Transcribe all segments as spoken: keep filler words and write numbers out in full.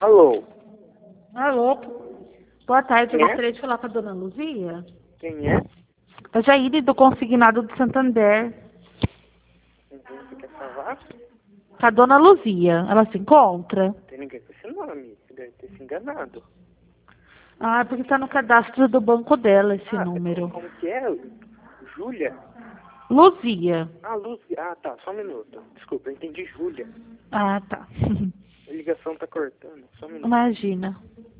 Alô? Alô? Boa tarde, eu Quem é? gostaria de falar com a dona Luzia. Quem é? A Jair do Consignado do Santander. Com quem você quer falar? Com a dona Luzia. Ela se encontra? Não tem ninguém com esse nome. Você deve ter se enganado. Ah, porque está no cadastro do banco dela esse Ah, número. como que é? Júlia? Luzia. Ah, Lúcia. Ah, tá. Só um minuto. Desculpa, eu entendi Júlia. Ah, tá. A ligação tá cortando. Só um minuto. Imagina.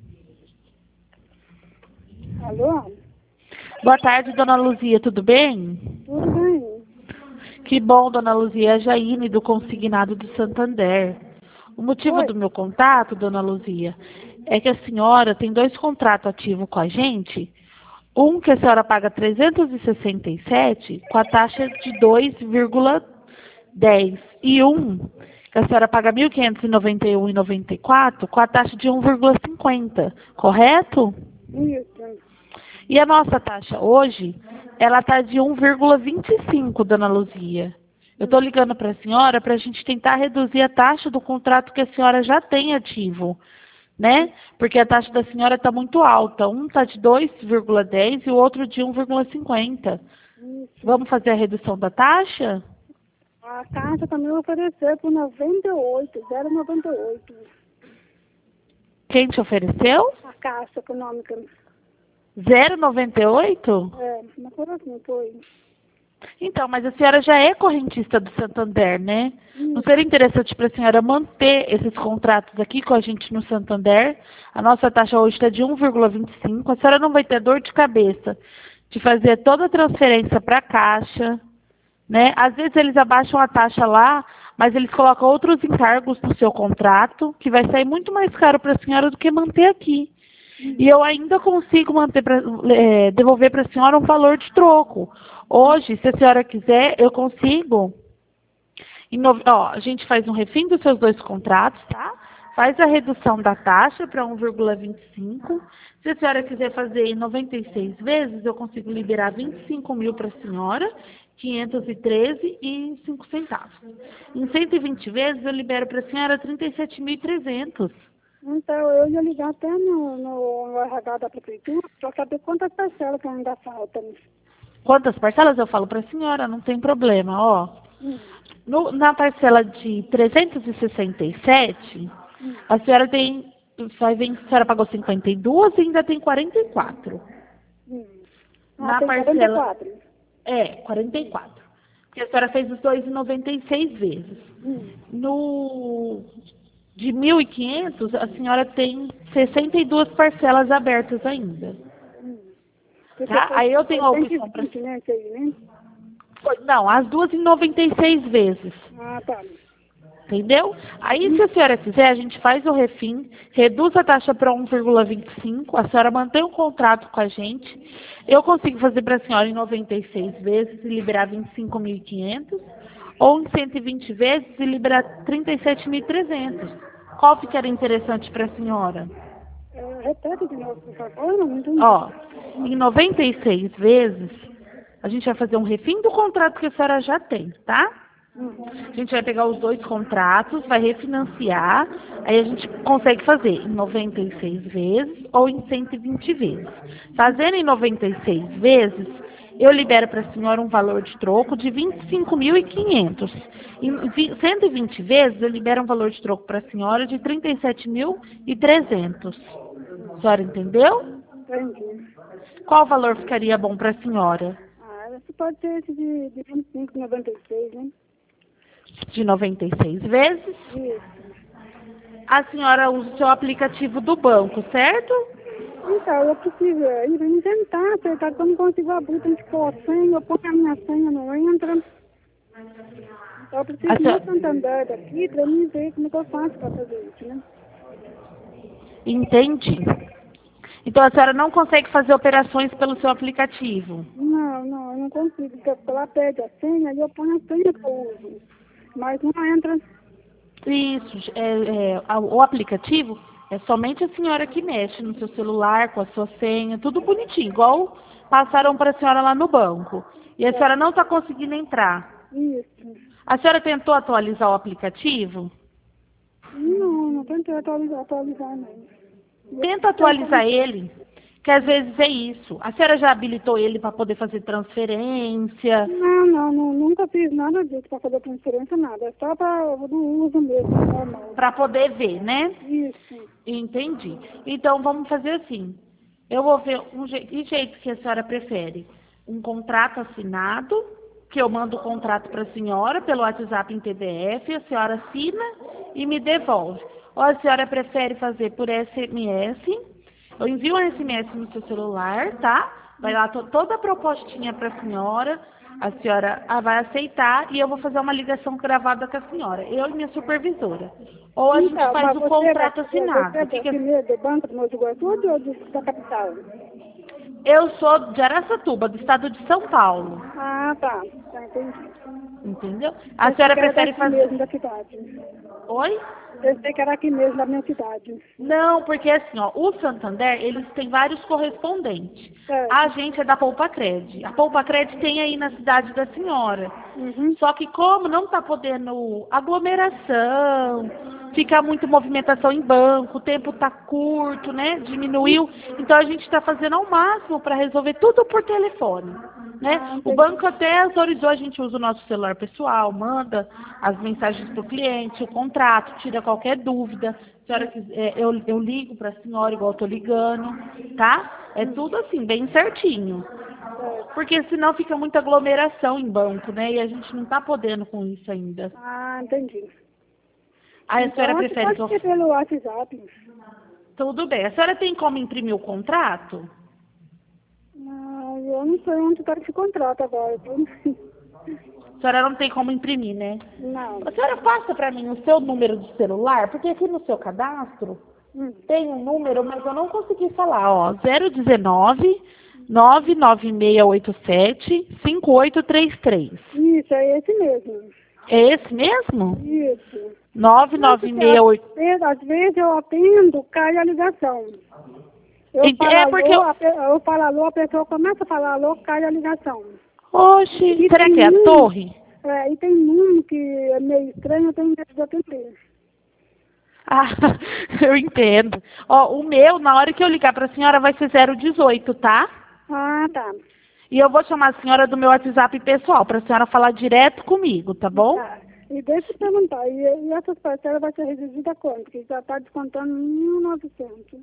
Alô? Boa tarde, dona Luzia, tudo bem? Tudo bem? Que bom, dona Luzia, é a Jaine do Consignado do Santander. O motivo Oi. do meu contato, dona Luzia, é que a senhora tem dois contratos ativos com a gente. Um que a senhora paga trezentos e sessenta e sete com a taxa de dois vírgula dez e um que a senhora paga mil quinhentos e noventa e um vírgula noventa e quatro com a taxa de um vírgula cinquenta, correto? Isso. E a nossa taxa hoje, ela está de um vírgula vinte e cinco, dona Luzia. Eu estou ligando para a senhora para a gente tentar reduzir a taxa do contrato que a senhora já tem ativo, né? Porque a taxa da senhora está muito alta. Um está de dois vírgula dez e o outro de um vírgula cinquenta. Isso. Vamos fazer a redução da taxa? A taxa também ofereceu por noventa e oito, zero vírgula noventa e oito. Quem te ofereceu? A Caixa Econômica. zero vírgula noventa e oito? É, não foi assim, foi. Então, mas a senhora já é correntista do Santander, né? Não Isso. seria interessante para a senhora manter esses contratos aqui com a gente no Santander? A nossa taxa hoje está de um vírgula vinte e cinco. A senhora não vai ter dor de cabeça de fazer toda a transferência para a Caixa, né? Às vezes eles abaixam a taxa lá, mas eles colocam outros encargos no seu contrato, que vai sair muito mais caro para a senhora do que manter aqui. E eu ainda consigo manter pra, é, devolver para a senhora um valor de troco. Hoje, se a senhora quiser, eu consigo. Em no- ó, a gente faz um refim dos seus dois contratos, tá? Faz a redução da taxa para um vírgula vinte e cinco. Se a senhora quiser fazer em noventa e seis vezes, eu consigo liberar vinte e cinco mil para a senhora, quinhentos e treze e cinco centavos. Em cento e vinte vezes, eu libero para a senhora trinta e sete mil e trezentos. Então, eu ia ligar até no, no, no R H da Prefeitura para saber quantas parcelas que ainda faltam. Quantas parcelas eu falo para a senhora? Não tem problema, ó. Hum. No- na parcela de trezentos e sessenta e sete, Hum. a senhora tem, vai ver que a senhora pagou cinquenta e duas e ainda tem quarenta e quatro. Hum. Ah, Na tem parcela, quarenta e quatro. é, quarenta e quatro. Porque a senhora fez os dois em noventa e seis vezes. Hum. No de mil e quinhentos, a senhora tem sessenta e duas parcelas abertas ainda. Hum. Porque Tá? foi- Aí eu tenho a foi opção para... cento e vinte, né, isso aí, né? Não, as duas em noventa e seis vezes. Ah, tá. Entendeu? Aí, se a senhora quiser, a gente faz o refim, reduz a taxa para um vírgula vinte e cinco, a senhora mantém um contrato com a gente. Eu consigo fazer para a senhora em noventa e seis vezes e liberar vinte e cinco mil e quinhentos, ou em cento e vinte vezes e liberar trinta e sete mil e trezentos. Qual ficaria interessante para a senhora? É, repete de novo, por favor, não entendi. Ó, em noventa e seis vezes, a gente vai fazer um refim do contrato que a senhora já tem, tá? Hum. A gente vai pegar os dois contratos, vai refinanciar, aí a gente consegue fazer em noventa e seis vezes ou em cento e vinte vezes. Fazendo em noventa e seis vezes, eu libero para a senhora um valor de troco de vinte e cinco mil e quinhentos. Em vi- cento e vinte vezes, eu libero um valor de troco para a senhora de trinta e sete mil e trezentos. A senhora entendeu? Entendi. Qual valor ficaria bom para a senhora? Ah, esse pode ser esse de, de vinte e cinco, noventa e seis, né? De noventa e seis vezes? Isso. A senhora usa o seu aplicativo do banco, certo? Então, eu preciso ir, vamos tentar acertar, porque eu não consigo abrir, tem que pôr a senha, eu ponho a minha senha, não entra. Então, eu preciso A ir senhora- no Santander daqui para mim ver como é que eu faço para fazer isso, né? Entendi. Então a senhora não consegue fazer operações pelo seu aplicativo. Não, não, eu não consigo, porque ela pede a senha e eu ponho a senha que eu uso. Mas não entra. Isso, é, é, a- o aplicativo é somente a senhora que mexe no seu celular, com a sua senha, tudo bonitinho, igual passaram para a senhora lá no banco. E a senhora não está conseguindo entrar. Isso. A senhora tentou atualizar o aplicativo? Não, não tentei atualizar, atualizar não. Tenta atualizar ele, que às vezes é isso. A senhora já habilitou ele para poder fazer transferência? Não, não, não, nunca fiz nada disso para fazer transferência, nada. É só para o uso mesmo, normal. Para poder ver, né? Isso. Entendi. Então vamos fazer assim. Eu vou ver um je que jeito que a senhora prefere. Um contrato assinado, que eu mando o contrato para a senhora pelo WhatsApp em P D F, a senhora assina e me devolve. Ou a senhora prefere fazer por S M S? Eu envio um S M S no seu celular, tá? Vai lá to toda a propostinha para a senhora. A senhora ah, vai aceitar e eu vou fazer uma ligação gravada com a senhora. Eu e minha supervisora. Ou a Então, gente faz mas o você contrato é, assinado. Você é O que que é- primeiro do Banco do Mogi Guaçu ou do, da capital? Eu sou de Araçatuba, do estado de São Paulo. Ah, tá. Tá, entendi. Entendeu? A Eu senhora sei que era prefere daqui fazer... mesmo da cidade. Oi? Eu sei que era aqui mesmo da minha cidade. Não, porque assim, ó, o Santander, eles têm vários correspondentes. Certo. A gente é da Poupa Cred. A Poupa Cred tem aí na cidade da senhora. Uhum. Só que como não está podendo aglomeração, fica muita movimentação em banco, o tempo está curto, né? Diminuiu. Então a gente está fazendo ao máximo para resolver tudo por telefone. Né? Ah, O entendi. banco até autorizou, a gente usa o nosso celular pessoal, manda as mensagens para o cliente, o contrato, tira qualquer dúvida. Se a senhora quiser, eu, eu ligo para a senhora igual estou ligando, tá? É tudo assim, bem certinho. Certo. Porque senão fica muita aglomeração em banco, né? E a gente não está podendo com isso ainda. Ah, entendi. Aí a Então, senhora você prefere pode que eu... ser pelo WhatsApp. Tudo bem. A senhora tem como imprimir o contrato? Ah, eu não sei onde está esse contrato agora. Eu A senhora não tem como imprimir, né? não. A senhora passa para mim o seu número de celular, porque aqui no seu cadastro Hum. tem um número, mas eu não consegui falar, ó. zero dezenove, nove nove seis oito sete, cinco oito três três. Isso, é esse mesmo. É esse mesmo? Isso. nove nove seis oito. Às vezes, às vezes eu atendo, cai a ligação. Eu Ent- falo é alô, porque eu- a pe- eu falo alô, a pessoa começa a falar alô, cai a ligação. Oxe, E será tem que é a um- torre? É, e tem um que é meio estranho, eu tenho medo de atender. Ah, eu entendo. Ó, o meu, na hora que eu ligar para a senhora, vai ser zero dezoito, tá? Ah, tá. E eu vou chamar a senhora do meu WhatsApp pessoal, para a senhora falar direto comigo, tá bom? Tá. E deixa eu perguntar, e, e essas parcelas vai ser reduzida quanto? Que já está descontando mil e novecentos.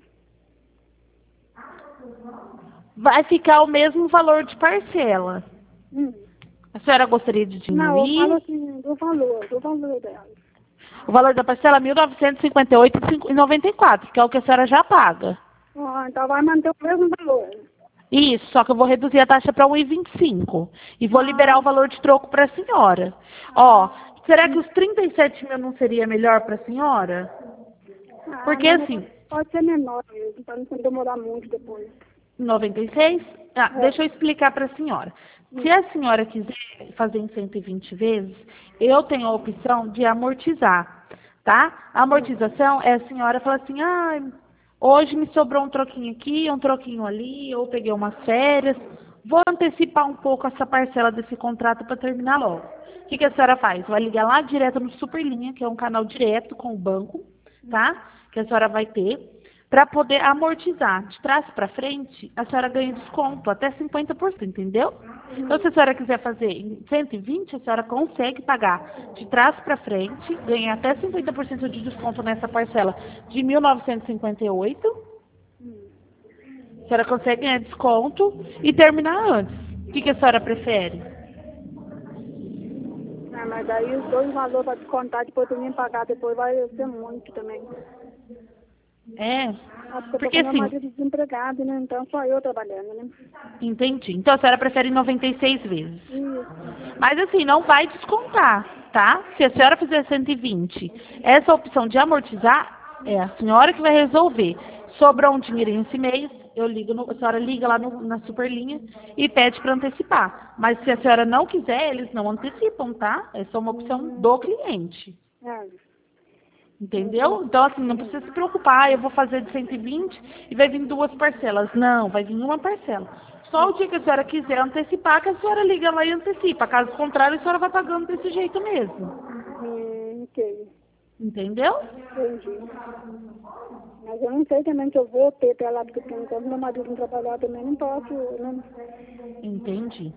Vai ficar o mesmo valor de parcela. Hum. A senhora gostaria de Não, eu diminuir? falo assim, do valor, do valor dela. O valor da parcela é mil novecentos e cinquenta e oito reais e noventa e quatro centavos, que é o que a senhora já paga. Ah, então vai manter o mesmo valor. Isso, só que eu vou reduzir a taxa para um real e vinte e cinco centavos. E vou liberar o valor de troco para a senhora. Ó, será que os trinta e sete mil não seria melhor para a senhora? Ah, Porque não, assim, pode ser menor mesmo, para não demorar muito depois. noventa e seis? Ah, É. deixa eu explicar para a senhora. Se a senhora quiser fazer em cento e vinte vezes, eu tenho a opção de amortizar, tá? A amortização é a senhora falar assim, ah, hoje me sobrou um troquinho aqui, um troquinho ali, eu peguei umas férias, vou antecipar um pouco essa parcela desse contrato para terminar logo. O que, que a senhora faz? Vai ligar lá direto no Superlinha, que é um canal direto com o banco, tá? Que a senhora vai ter. Para poder amortizar de trás para frente, a senhora ganha desconto, até cinquenta por cento, entendeu? Então, se a senhora quiser fazer em cento e vinte, a senhora consegue pagar de trás para frente, ganha até cinquenta por cento de desconto nessa parcela de mil novecentos e cinquenta e oito. A senhora consegue ganhar desconto e terminar antes. O que, que a senhora prefere? Ah, mas daí os dois valores para descontar, depois eu nem pagar, depois vai ser muito também. É, Ah, porque eu tô porque com meu assim, marido desempregado, né? Então só eu trabalhando, né? entendi. Então a senhora prefere noventa e seis vezes. Isso. Mas assim, não vai descontar, tá? Se a senhora fizer cento e vinte, essa opção de amortizar é a senhora que vai resolver. Sobrou um dinheirinho esse mês, eu ligo no, a senhora liga lá no, na Superlinha e pede para antecipar. Mas se a senhora não quiser, eles não antecipam, tá? Essa é uma opção do cliente. É. Entendeu? Então, assim, não precisa se preocupar, ah, eu vou fazer de cento e vinte e vai vir duas parcelas. Não, vai vir uma parcela. Só o dia que a senhora quiser antecipar, que a senhora liga lá e antecipa. Caso contrário, a senhora vai pagando desse jeito mesmo. Hum, ok. Entendeu? Entendi. Mas eu não sei também se eu vou ter pra lá, porque enquanto meu marido não trabalhar também não posso, não. Entendi.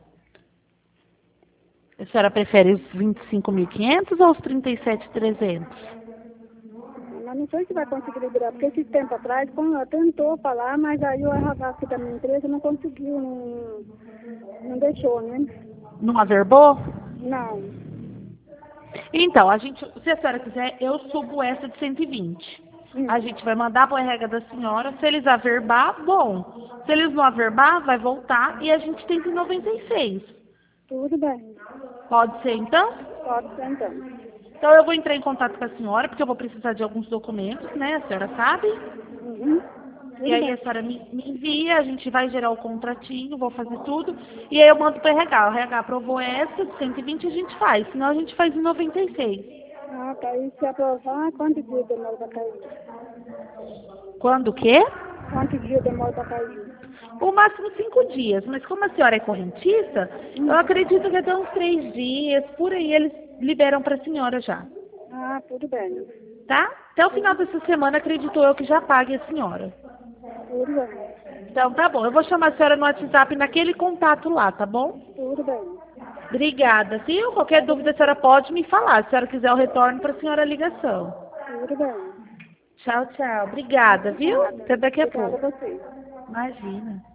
A senhora prefere os vinte e cinco mil e quinhentos ou os trinta e sete mil e trezentos? Mas não sei se vai conseguir liberar, porque esse tempo atrás, quando ela tentou falar, mas aí o R H da minha empresa não conseguiu, não, não deixou, né? Não averbou? Não. Então, a gente, se a senhora quiser, eu subo essa de cento e vinte. Hum. A gente vai mandar para o R H da senhora. Se eles averbar, bom. Se eles não averbar, vai voltar e a gente tenta em noventa e seis. Tudo bem. Pode ser, então? Pode ser então. Então, eu vou entrar em contato com a senhora, porque eu vou precisar de alguns documentos, né? A senhora sabe? Uhum. Tudo E aí bem. a senhora me, me envia, a gente vai gerar o contratinho, vou fazer tudo. E aí eu mando para o R H. O R H aprovou essa de cento e vinte, a gente faz. Senão a gente faz em noventa e seis. Ah, tá. E se aprovar, quanto dia demora pra cair? Quando o quê? Quanto dia demora pra cair? O máximo cinco dias. Mas como a senhora é correntista, eu acredito que até uns três dias, por aí, eles liberam para a senhora já. Ah, tudo bem. Tá? Até o final dessa semana, acredito eu que já pague a senhora. Tudo bem. Então, tá bom. Eu vou chamar a senhora no WhatsApp naquele contato lá, tá bom? Tudo bem. Obrigada. Se qualquer dúvida, a senhora pode me falar. Se a senhora quiser, eu retorno para a senhora a ligação. Tudo bem. Tchau, tchau. Obrigada, viu? Até daqui a Obrigada pouco. a você. Imagina.